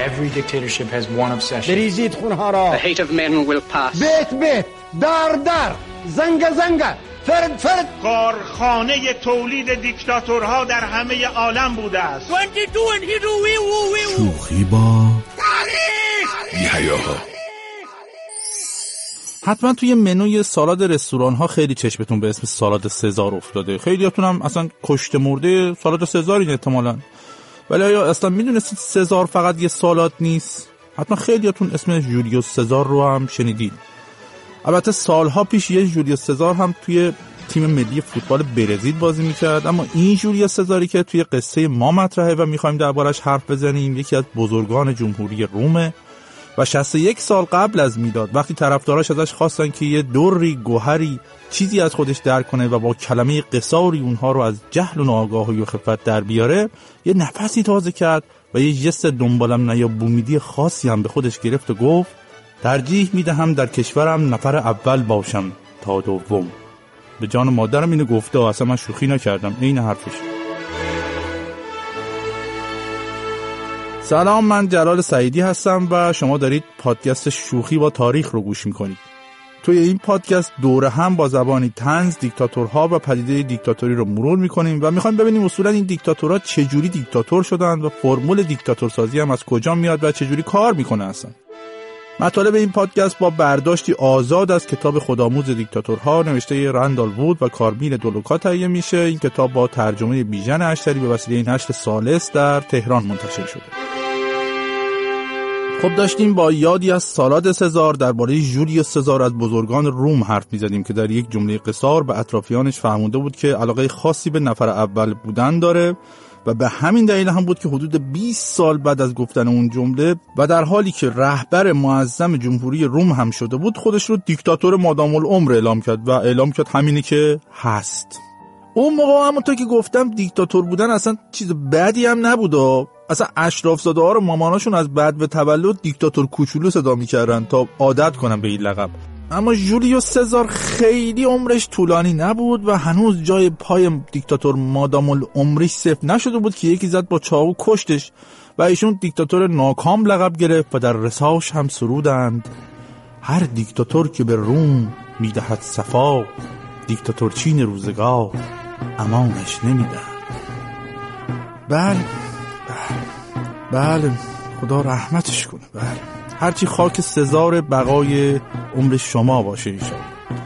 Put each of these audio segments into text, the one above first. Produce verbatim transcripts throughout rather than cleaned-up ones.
Every dictatorship has one obsession. بریزید خونها را. The hate of men will pass. بیت بیت، در در، زنگ زنگ، فرد فرد. کارخانه تولید دیکتاتورها در همه عالم بوده است. شوخی با یحیاها. حتما توی منوی سالاد رستوران ها خیلی چشمتون به اسم سالاد سزار افتاده. خیلیاتون هم اصلا کشته مرده سالاد سزارین احتمالاً. ولی آیا اصلا میدونستید سزار فقط یه سالاد نیست؟ حتما خیلیاتون اسم جولیوس سزار رو هم شنیدید. البته سالها پیش یه جولیوس سزار هم توی تیم ملی فوتبال برزیل بازی میکرد، اما این جولیوس سزاری که توی قصه ما مطرحه و میخوایم دربارش حرف بزنیم یکی از بزرگان جمهوری رومه و شصت و یک سال قبل از میلاد وقتی طرفداراش ازش خواستن که یه دوری گوهری چیزی از خودش در کنه و با کلمه قصاری اونها رو از جهل و ناآگاهی و خفت در بیاره، یه نفسی تازه کرد و یه جست دنبالم نیا بومیدی خاصی هم به خودش گرفت و گفت ترجیح میدهم در کشورم نفر اول باشم تا دوم. به جان مادرم اینو گفته، اصلا من شوخی نکردم، این حرفش. سلام، من جلال سعیدی هستم و شما دارید پادکست شوخی با تاریخ رو گوش میکنید. توی این پادکست دوره هم با زبانی طنز دیکتاتورها و پدیده دیکتاتوری رو مرور میکنیم و میخوایم ببینیم اصولا این دیکتاتورها چجوری دیکتاتور شدن و فرمول دیکتاتور سازی هم از کجا میاد و چجوری کار میکنه اصلا. مطالب این پادکست با برداشتی آزاد از کتاب خودآموز دیکتاتورها نوشته رندال وود و کاربین دولوکا تهیه میشه. این کتاب با ترجمه بیژن اشتری به وسیله نشر سالس در تهران منتشر شده. خب داشتیم با یادی از سالاد سزار درباره جولیوس سزار از بزرگان روم حرف می‌زدیم که در یک جمله قصار به اطرافیانش فهمونده بود که علاقه خاصی به نفر اول بودن داره و به همین دلیل هم بود که حدود بیست سال بعد از گفتن اون جمله و در حالی که رهبر معظم جمهوری روم هم شده بود خودش رو دیکتاتور مادام العمر اعلام کرد و اعلام کرد همینی که هست. اون موقع همونطور که گفتم دیکتاتور بودن اصلا چیز بدی هم نبود و اصلا اشرافزاده ها رو ماماناشون از بعد به تولد دیکتاتور کوچولو صدا می‌کردن تا عادت کنن به این لقب. اما جولیوس سزار خیلی عمرش طولانی نبود و هنوز جای پای دیکتاتور مادام العمرش صفر نشده بود که یکی زد با چاقو کشتش و ایشون دیکتاتور ناکام لقب گرفت و در رساش هم سرودند هر دیکتاتور که به روم میدهد صفا دیکتاتور چین روزگار امانش نمیدهد. بله بله بله خدا رحمتش کنه. بله هرچی خاک سزار بقای عمر شما باشه ایشان.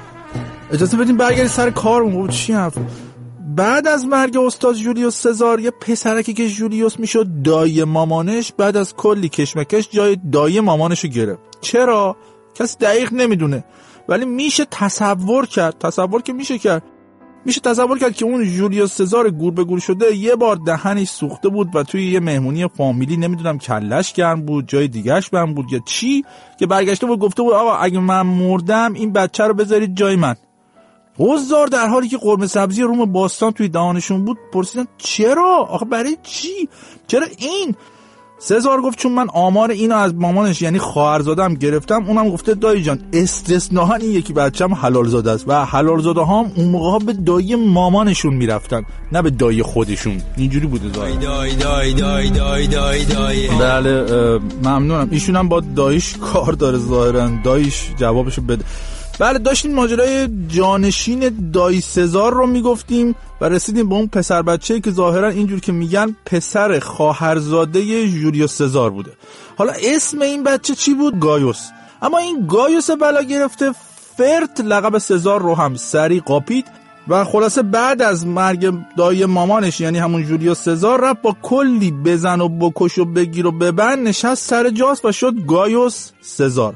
اجازه بدیم برگردیم سر کارمون. چی حرف؟ بعد از مرگ استاد جولیوس سزار یه پسرکی که جولیوس میشد دایی مامانش بعد از کلی کشمکش جای دایی مامانشو گرفت. چرا؟ کسی دقیق نمیدونه ولی میشه تصور کرد. تصور که میشه کرد میشه تصور کرد که اون جولیوس سزار گور به گور شده یه بار دهنش سوخته بود و توی یه مهمونی فامیلی نمیدونم کلش گرم بود جای دیگهش بم بود یا چی که برگشته بود گفته بود آقا اگه من مردم این بچه رو بذارید جای من. حضار در حالی که قرمه سبزی روم باستان توی دهانشون بود پرسیدن چرا؟ آخه برای چی؟ چرا این؟ سزار گفت چون من آمار اینو از مامانش یعنی خواهرزادم گرفتم. اونم گفته دایی جان استثناً این یکی بچه‌م حلال زاده است و حلال زاده ها هم اون موقع به دایی مامانشون میرفتن نه به دایی خودشون. اینجوری بوده دایی دایی دایی دایی دایی دایی دایی. بله ممنونم. ایشون هم با دایش کار داره ظاهراً. دایش جوابشو بده. بله داشتیم ماجرای جانشین دایی سزار رو میگفتیم و رسیدیم به اون پسر بچه‌ای که ظاهرا اینجور که میگن پسر خواهرزاده جولیوس سزار بوده. حالا اسم این بچه چی بود؟ گایوس. اما این گایوس بلا گرفته فرت لقب سزار رو هم سری قاپید و خلاصه بعد از مرگ دایی مامانش یعنی همون جولیوس سزار رفت با کلی بزن و بکش و بگیر و ببند نشست سر جاست و شد گایوس سزار.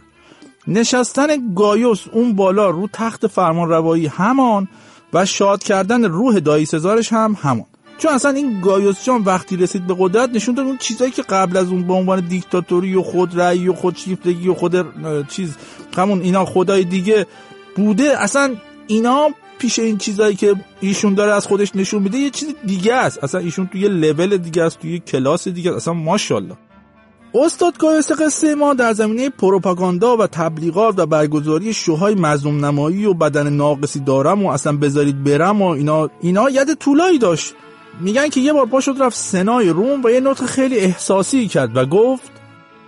نشستن گایوس اون بالا رو تخت فرمان روایی همان و شاد کردن روح دایی سزارش هم همان. چون اصلا این گایوس جان وقتی رسید به قدرت نشون داد اون چیزایی که قبل از اون به عنوان دیکتاتوری و خودرأیی و خودشیفتگی و خود چیز همون اینا خدای دیگه بوده اصلا اینا پیش این چیزایی که ایشون داره از خودش نشون میده یه چیز دیگه است. اصلا ایشون توی لول دیگه است، توی کلاس دیگه است. اصلا ماشاءالله. استاد گایوس قصه ما در زمینه پروپاگاندا و تبلیغات و برگزاری شوهای مظلوم نمایی و بدن ناقصی دارم و اصلا بذارید برم و اینا اینا ید طولایی داشت. میگن که یه بار پا شد رفت سنای روم و یه نطق خیلی احساسی کرد و گفت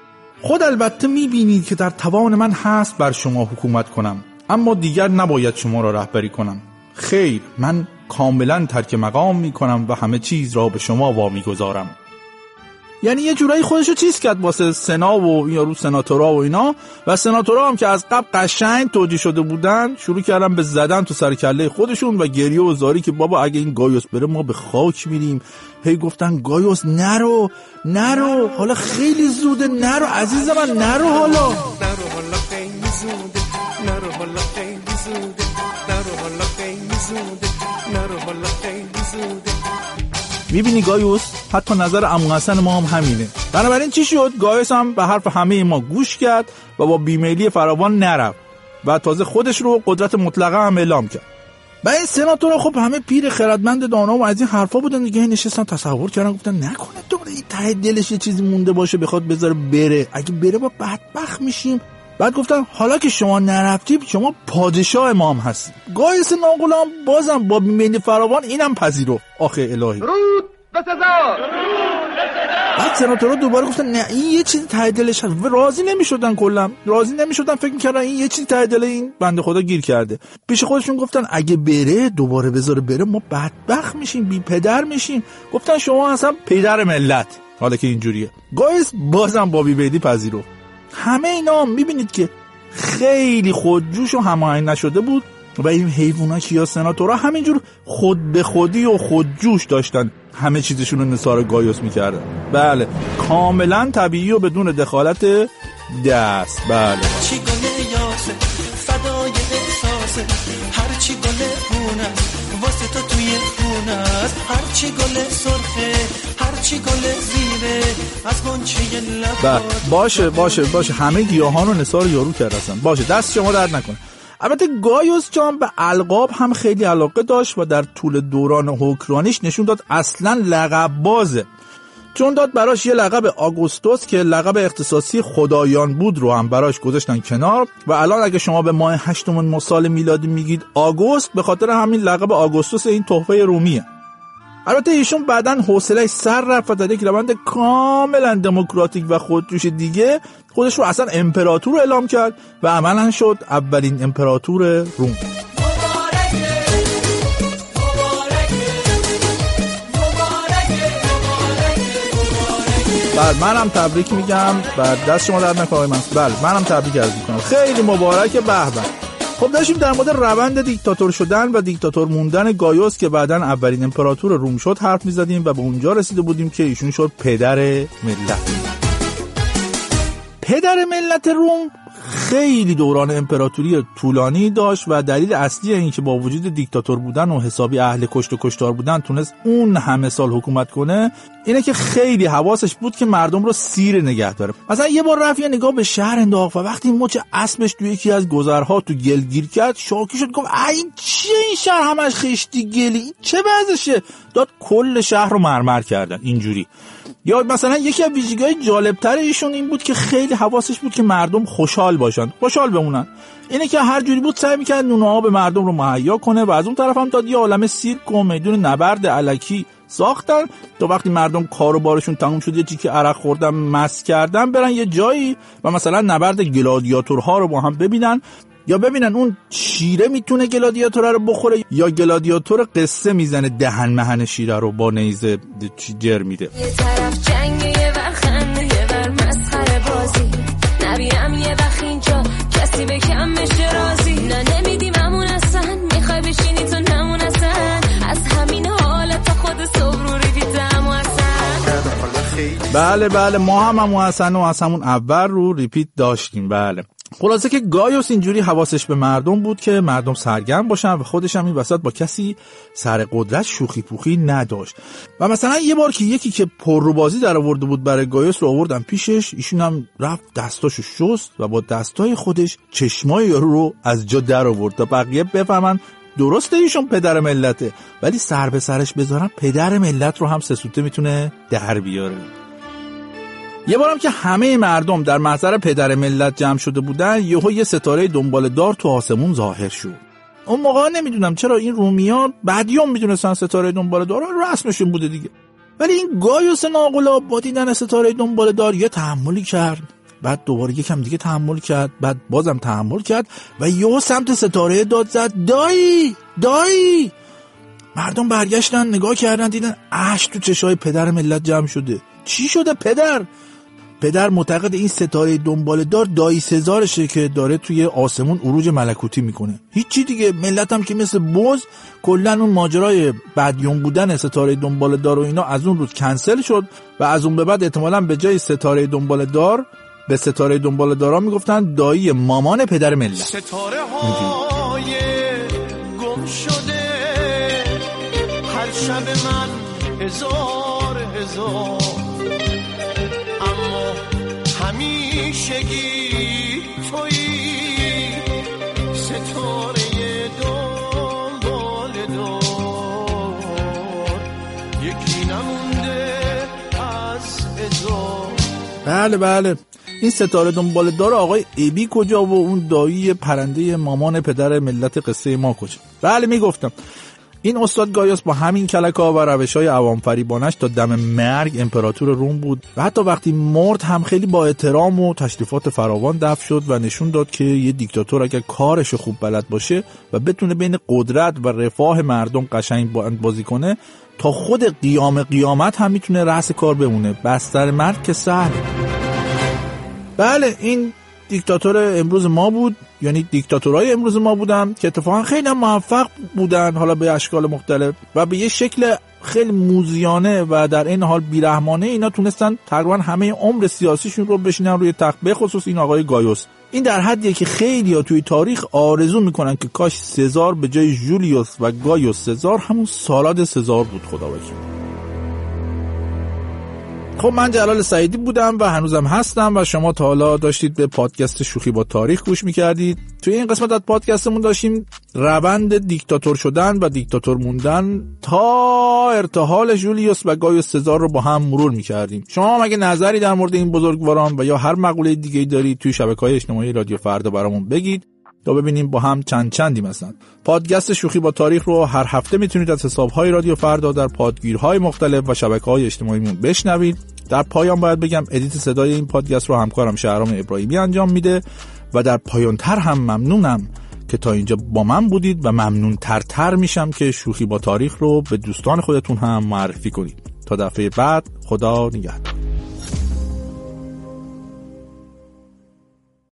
خود البته میبینید که در توان من هست بر شما حکومت کنم، اما دیگر نباید شما را رهبری کنم. خیر، من کاملا ترک مقام میکنم و همه چیز را به شما وامی گذارم. یعنی یه جورایی خودشو چیز کرد واسه سنا و یارو سناتورا و اینا، و سناتورا هم که از قبل قشنگ توجیه شده بودن شروع کردن به زدن تو سر کله خودشون و گریه و زاری که بابا اگه این گایوس بره ما به خاک میریم. هی گفتن گایوس نرو نرو، حالا خیلی زوده، نرو عزیز من، نرو حالا نرو حالا خیلی زوده، نرو حالا خیلی زوده، نرو حالا خیلی زوده، نرو حالا خیلی زوده. میبینی گایوس، حتی نظر عمو حسن ما هم همینه. بنابراین چی شد؟ گایوس هم به حرف همه ما گوش کرد و با بیمیلی فراوان نرفت و تازه خودش رو قدرت مطلقه هم اعلام کرد. و این سناتورها خب همه پیر خردمند دانا و از این حرفا بودن دیگه، نشستن تصور کردن، گفتن نکنه دوباره این ته دلش یه چیزی مونده باشه بخواد بذاره بره، اگه بره با بدبخت میشیم. بعد گفتن حالا که شما نرفتید شما پادشاه ما هم هستید. گایوس ناغلام بازم با بیمیلی فراوان اینم پذیرفت. آخه الهی رود به سزار. بعد سناتورها دوباره گفتن نه این یه چیزی ته دلش هست. راضی نمیشدن، کلا راضی نمیشدن، فکر میکردن این یه چیزی ته دل این بنده خدا گیر کرده. پیش خودشون گفتن اگه بره دوباره بذاره بره ما بدبخت میشیم، بی پدر میشیم. گفتن شما اصلا پدر ملت حالا که اینجوریه. گایوس بازم با بیمیلی پذیرفت. همه اینا میبینید که خیلی خودجوش و هماهنگ نشده بود و این حیوونا که یا سناتورها همینجور خود به خودی و خودجوش داشتن همه چیزشون رو نثار گایوس میکردن. بله، کاملا طبیعی و بدون دخالت دست. بله چی گله یاسه فدای احساسه، هر چی گله خونه واسه تو توی خونه است، هر چی گله سرخه هر چی گله زیره از گنچه لب. باشه باشه باشه همه گیاهان رو نثار یارو کردن. باشه دست شما درد نکنه. البته گایوس جان به القاب هم خیلی علاقه داشت و در طول دوران حکمرانیش نشون داد اصلا لقب بازه، چون داد براش یه لقب آگوستوس که لقب اختصاصی خدایان بود رو هم براش گذاشتن کنار و الان اگه شما به ماه هشتم سال میلادی میگید آگوست به خاطر همین لقب آگوستوس این تحفه رومیه. البته ایشون بعدن حوصله‌اش سر رفت و در یک روند کاملا دموکراتیک و خودجوش دیگه خودش رو اصلا امپراتور اعلام کرد و عملاً شد اولین امپراتور روم. بله منم تبریک میگم، بعد دست شما درد نکنه من. بله منم تبریک عرض میکنم، خیلی مبارکه. به به. خب داشتیم در مورد روند دیکتاتور شدن و دیکتاتور موندن گایوس که بعداً اولین امپراتور روم شد حرف میزدیم و به اونجا رسیده بودیم که ایشون شد پدر ملت. پدر ملت روم خیلی دوران امپراتوری طولانی داشت و دلیل اصلی این که با وجود دیکتاتور بودن و حسابی اهل کشت و کشتار بودن تونست اون همه سال حکومت کنه اینه که خیلی حواسش بود که مردم رو سیر نگه داره. مثلا یه بار رفت یه نگاه به شهر انداخت و وقتی مچ اسبش توی یکی از گذرها تو گل گیر کرد شاکی شد، گفت این چیه این شهر همش خشتی گلی، این چه وضعشه؟ داد کل شهر رو مرمر کردن اینجوری. یا مثلا یکی از ویژگی‌های جالب‌تر ایشون این بود که خیلی حواسش بود که مردم خوشحال باشن، خوشحال بمونن. اینه که هر جوری بود سعی می‌کرد نون و آب مردم رو مهیا کنه و از اون طرف هم داد یه عالمه سیرک و میدون نبرد الکی ساختن تا وقتی مردم کار و بارشون تموم شد یه چیکی عرق خوردن مست کردن برن یه جایی و مثلا نبرد گلادیاتورها رو با هم ببینن، یا ببینن اون شیره میتونه گلادیاتور رو بخوره یا گلادیاتور قصه میزنه دهن مهن شیره رو با نیزه جر میده. یه طرف جنگه یه وقت یه ور مسخره بازی، نبینم یه وقت اینجا کسی به کم بشه رازی، نه نمیدیم همون اصلا میخوای بشینی تو نمون اصلا، از همین حالت خود صبروری دیدم اصلا. بله بله ما هم همون اصلا و از همون اول رو ریپیت داشتیم. بله خلاصه که گایوس اینجوری حواسش به مردم بود که مردم سرگرم باشن و خودش هم این وسط با کسی سر قدرت شوخی پوخی نداشت. و مثلا یه بار که یکی که پرروبازی در آورده بود برای گایوس رو آوردن پیشش، ایشون هم رفت دستاشو شست و با دستای خودش چشمای یارو رو از جا در آورد تا بقیه بفهمن درسته ایشون پدر ملته ولی سر به سرش بذارن پدر ملت رو هم سسوته میتونه در بیاره. یه بارم که همه مردم در محضر پدر ملت جمع شده بودن یهو یه ستاره دنبال دار تو آسمون ظاهر شد. اون موقع نمیدونم چرا این رومیان بعدیام میدونستن ستاره دنبال دار رسمشون بوده دیگه، ولی این گایوس ناقلا با دیدن ستاره دنبال دار یه تحملی کرد، بعد دوباره یکم دیگه تحمل کرد، بعد بازم تحمل کرد و یهو سمت ستاره داد زد دایی دایی. مردم برگشتن نگاه کردن، دیدن اشک تو چشای پدر ملت جمع شده. چی شده پدر؟ پدر معتقد این ستاره دنبال دار دایی سزارشه که داره توی آسمون عروج ملکوتی میکنه. هیچی دیگه. ملت هم که مثل بز کلن اون ماجرای بدیون بودن ستاره دنبال دار و اینا از اون روز کنسل شد و از اون به بعد احتمالاً به جای ستاره دنبال دار به ستاره دنبال دارا میگفتن دایی مامان پدر ملت. ستاره های گم شده هر شب من هزار هزار، اما همیشگی تویی ستاره دنبال دار، یکی نمونده از هزار. بله بله، این ستاره دنبال دار آقای ایبی کجا و اون دایی پرنده مامان پدر ملت قصه ما کجا؟ بله میگفتم این استاد گایوس با همین کلک‌ها و روش‌های عوام فریبانش تا دم مرگ امپراتور روم بود و حتی وقتی مرد هم خیلی با احترام و تشریفات فراوان دفن شد و نشون داد که یه دیکتاتور اگر کارش خوب بلد باشه و بتونه بین قدرت و رفاه مردم قشنگ بازی کنه تا خود قیام قیامت هم میتونه رأس کار بمونه. بستر مرگ که سهله. بله این دیکتاتور امروز ما بود، یعنی دیکتاتورهای امروز ما بودن که اتفاقا خیلی موفق بودن، حالا به اشکال مختلف و به یه شکل خیلی موذیانه و در این حال بیرحمانه اینا تونستن تقریبا همه عمر سیاسیشون رو بشینن روی تخت، به خصوص این آقای گایوس. این در حدیه که خیلی‌ها توی تاریخ آرزو میکنن که کاش سزار به جای جولیوس و گایوس سزار همون سالاد سزار بود. خدا وکیل. خب من جلال سعیدی بودم و هنوزم هستم و شما تا حالا داشتید به پادکست شوخی با تاریخ گوش میکردید. توی این قسمت از پادکستمون داشتیم روند دیکتاتور شدن و دیکتاتور موندن تا ارتحال جولیوس و گایوس سزار رو با هم مرور میکردیم. شما مگه نظری در مورد این بزرگواران و یا هر مقوله دیگه‌ای دارید توی شبکه‌های اجتماعی رادیو فردا برامون بگید تا ببینیم با هم چند چندی مثلا. پادکست شوخی با تاریخ رو هر هفته میتونید از حساب‌های رادیو فردا در پادگیرهای مختلف و شبکه‌های اجتماعیمون بشنوید. در پایان باید بگم ادیت صدای این پادکست رو همکارم شهرام ابراهیمی انجام میده و در پایان‌تر هم ممنونم که تا اینجا با من بودید و ممنون ترتر میشم که شوخی با تاریخ رو به دوستان خودتون هم معرفی کنید. تا دفعه بعد، خدا نگهدار.